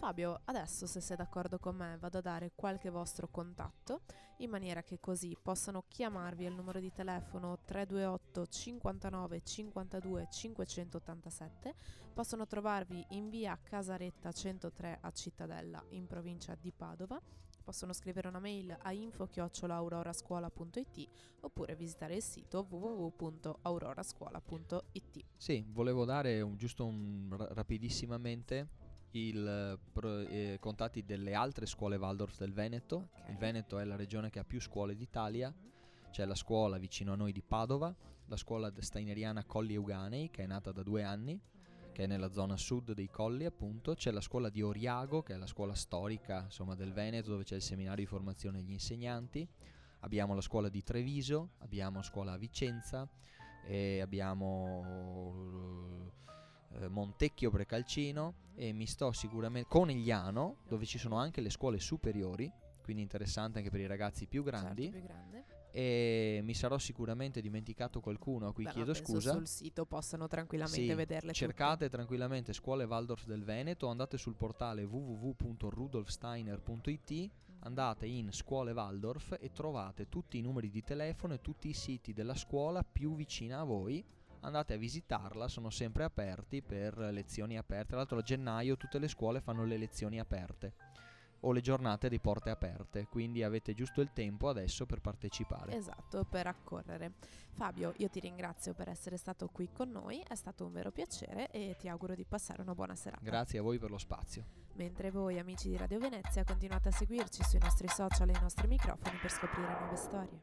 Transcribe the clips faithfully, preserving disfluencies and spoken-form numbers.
Fabio, adesso se sei d'accordo con me vado a dare qualche vostro contatto in maniera che così possano chiamarvi al numero di telefono tre due otto cinquantanove cinquantadue cinquecentottantasette, possono trovarvi in via Casaretta centotré a Cittadella in provincia di Padova, possono scrivere una mail a info chiocciola aurorascuola punto it oppure visitare il sito w w w punto aurorascuola punto it. Sì, volevo dare un, giusto un, ra- rapidissimamente i eh, contatti delle altre scuole Waldorf del Veneto. Okay. Il Veneto è la regione che ha più scuole d'Italia. C'è la scuola vicino a noi di Padova, la scuola steineriana Colli Euganei, che è nata da due anni, che è nella zona sud dei Colli appunto. C'è la scuola di Oriago, che è la scuola storica insomma del Veneto, dove c'è il seminario di formazione degli insegnanti. Abbiamo la scuola di Treviso, abbiamo la scuola a Vicenza e abbiamo eh, Montecchio Precalcino e mi sto sicuramente Conegliano, dove ci sono anche le scuole superiori, quindi interessante anche per i ragazzi più grandi. Certo, più grande. E mi sarò sicuramente dimenticato qualcuno a cui Beh, no, chiedo penso scusa. sul sito possano tranquillamente Sì, vederle cercate tutte. tranquillamente Scuole Waldorf del Veneto, andate sul portale w w w punto rudolfsteiner punto it, andate in Scuole Waldorf e trovate tutti i numeri di telefono e tutti i siti della scuola più vicina a voi. Andate a visitarla, sono sempre aperti per lezioni aperte. Tra l'altro a gennaio tutte le scuole fanno le lezioni aperte o le giornate di porte aperte, quindi avete giusto il tempo adesso per partecipare. Esatto, per accorrere. Fabio, io ti ringrazio per essere stato qui con noi, è stato un vero piacere e ti auguro di passare una buona serata. Grazie a voi per lo spazio. Mentre voi, amici di Radio Venezia, continuate a seguirci sui nostri social e i nostri microfoni per scoprire nuove storie.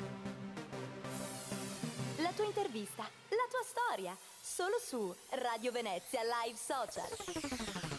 La tua intervista, la tua storia, solo su Radio Venezia Live Social.